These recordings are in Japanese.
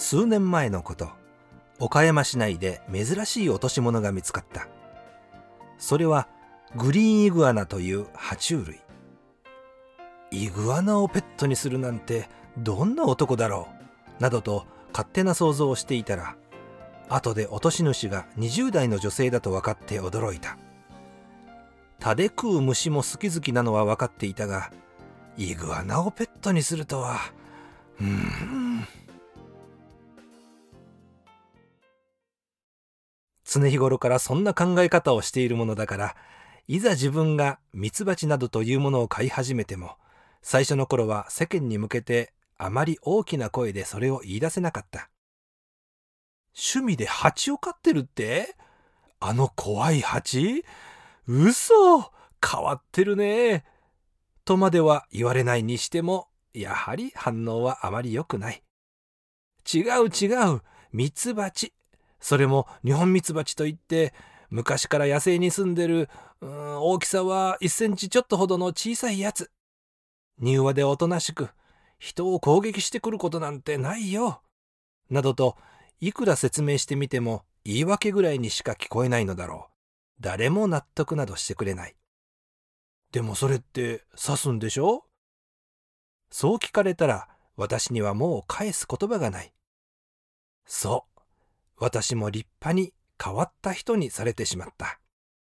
数年前のこと、岡山市内で珍しい落とし物が見つかった。それはグリーンイグアナという爬虫類。イグアナをペットにするなんてどんな男だろうなどと勝手な想像をしていたら、後で落とし主が20代の女性だと分かって驚いた。タで食う虫も好き好きなのは分かっていたが、イグアナをペットにするとは。常日頃からそんな考え方をしているものだから、いざ自分がミツバチなどというものを飼い始めても、最初の頃は世間に向けてあまり大きな声でそれを言い出せなかった。趣味で蜂を飼ってるって？あの怖い蜂？嘘！変わってるね。とまでは言われないにしても、やはり反応はあまり良くない。違う、ミツバチ。それも日本ミツバチといって、昔から野生に住んでる、大きさは1センチちょっとほどの小さいやつ。柔和でおとなしく、人を攻撃してくることなんてないよ。などと、いくら説明してみても言い訳ぐらいにしか聞こえないのだろう。誰も納得などしてくれない。でもそれって刺すんでしょ？そう聞かれたら、私にはもう返す言葉がない。そう。私も立派に変わった人にされてしまった。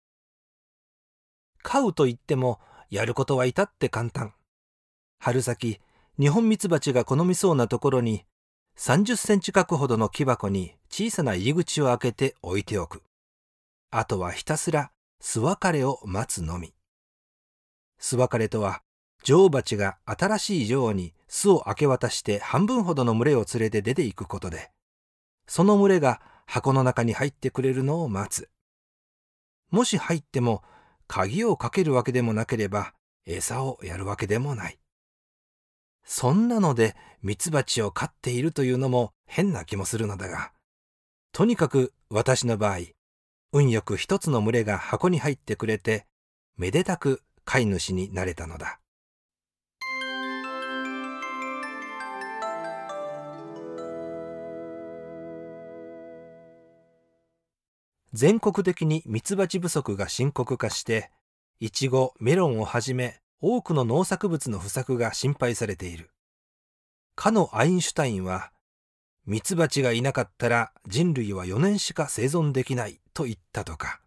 飼うと言ってもやることは至って簡単。春先、ニホンミツバチが好みそうなところに30センチ角ほどの木箱に小さな入り口を開けて置いておく。あとはひたすら巣別れを待つのみ。巣別れとは、女王蜂が新しい女王に巣を明け渡して半分ほどの群れを連れて出ていくことで、その群れが箱の中に入ってくれるのを待つ。もし入っても鍵をかけるわけでもなければ餌をやるわけでもない。そんなのでミツバチを飼っているというのも変な気もするのだが、とにかく私の場合、運よく一つの群れが箱に入ってくれて、めでたく飼い主になれたのだ。全国的にミツバチ不足が深刻化して、イチゴ、メロンをはじめ多くの農作物の不作が心配されている。かのアインシュタインは、ミツバチがいなかったら人類は4年しか生存できないと言ったとか。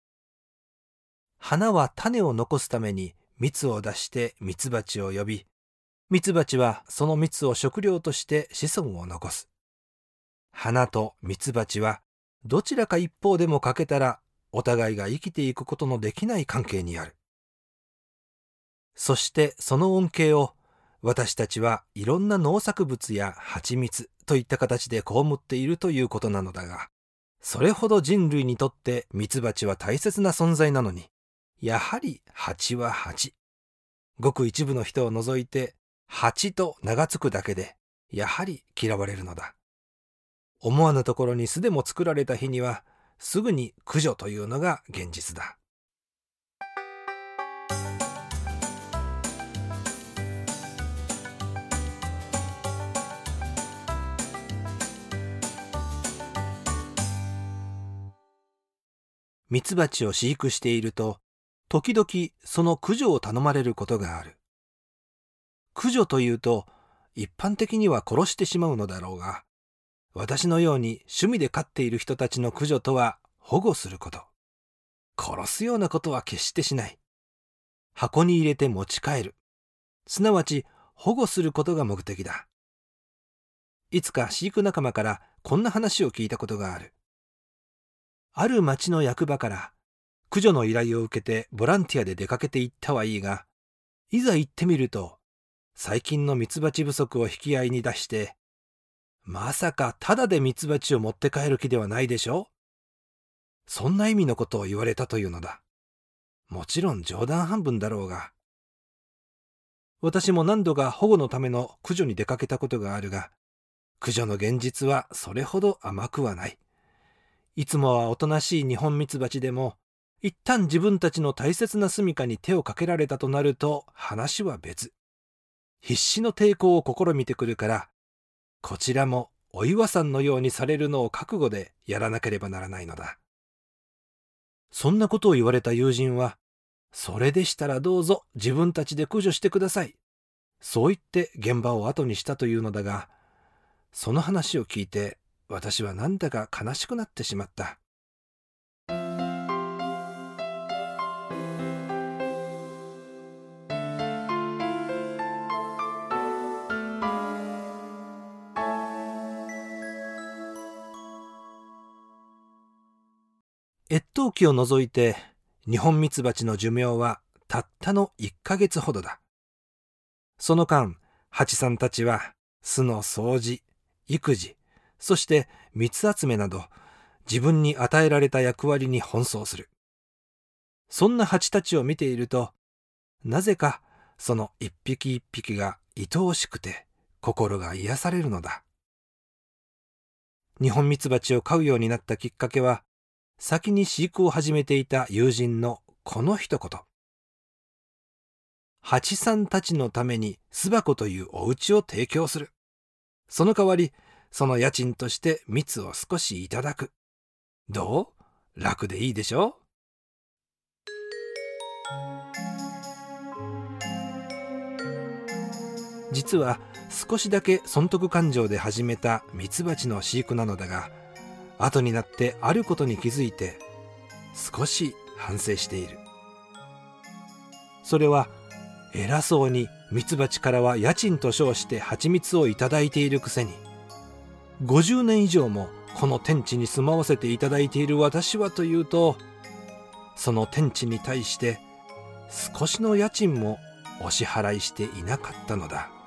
花は種を残すために蜜を出してミツバチを呼び、ミツバチはその蜜を食料として子孫を残す。花とミツバチはどちらか一方でも欠けたら、お互いが生きていくことのできない関係にある。そしてその恩恵を私たちはいろんな農作物や蜂蜜といった形で被っているということなのだが、それほど人類にとってミツバチは大切な存在なのに、やはり蜂は蜂。ごく一部の人を除いて蜂と名がつくだけで、やはり嫌われるのだ。思わぬところに巣でも作られた日には、すぐに駆除というのが現実だ。ミツバチを飼育していると、時々その駆除を頼まれることがある。駆除というと、一般的には殺してしまうのだろうが、私のように趣味で飼っている人たちの駆除とは保護すること。殺すようなことは決してしない。箱に入れて持ち帰る。すなわち保護することが目的だ。いつか飼育仲間からこんな話を聞いたことがある。ある町の役場から駆除の依頼を受けてボランティアで出かけていったはいいが、いざ行ってみると、最近のミツバチ不足を引き合いに出して、まさかただでミツバチを持って帰る気ではないでしょ？そんな意味のことを言われたというのだ。もちろん冗談半分だろうが。私も何度か保護のための駆除に出かけたことがあるが、駆除の現実はそれほど甘くはない。いつもはおとなしいニホンミツバチでも、一旦自分たちの大切な住処に手をかけられたとなると話は別。必死の抵抗を試みてくるから、こちらもお岩さんのようにされるのを覚悟でやらなければならないのだ。そんなことを言われた友人は、それでしたらどうぞ自分たちで駆除してください。そう言って現場を後にしたというのだが、その話を聞いて私はなんだか悲しくなってしまった。越冬期を除いてニホンミツバチの寿命はたったの1ヶ月ほどだ。その間、ハチさんたちは巣の掃除、育児、そして蜜集めなど自分に与えられた役割に奔走する。そんなハチたちを見ていると、なぜかその一匹一匹が愛おしくて心が癒されるのだ。ニホンミツバチを飼うようになったきっかけは、先に飼育を始めていた友人のこの一言。ハチさんたちのために巣箱というお家を提供する。その代わり、その家賃として蜜を少しいただく。どう？楽でいいでしょ？実は少しだけ損得感情で始めたミツバチの飼育なのだが、後になってあることに気づいて少し反省している。それは偉そうにミツバチからは家賃と称して蜂蜜をいただいているくせに、50年以上もこの天地に住まわせていただいている私はというと、その天地に対して少しの家賃もお支払いしていなかったのだ。